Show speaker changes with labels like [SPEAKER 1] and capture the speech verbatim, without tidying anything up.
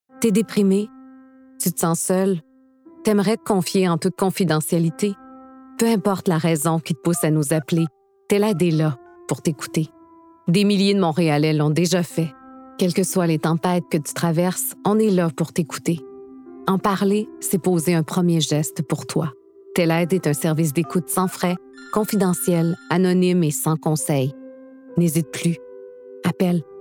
[SPEAKER 1] T'es déprimé? Tu te sens seul? T'aimerais te confier en toute confidentialité? Peu importe la raison qui te pousse à nous appeler, Telaide est là pour t'écouter. Des milliers de Montréalais l'ont déjà fait. Quelles que soient les tempêtes que tu traverses, on est là pour t'écouter. En parler, c'est poser un premier geste pour toi. Telaide est un service d'écoute sans frais, confidentiel, anonyme et sans conseil. N'hésite plus. Appelle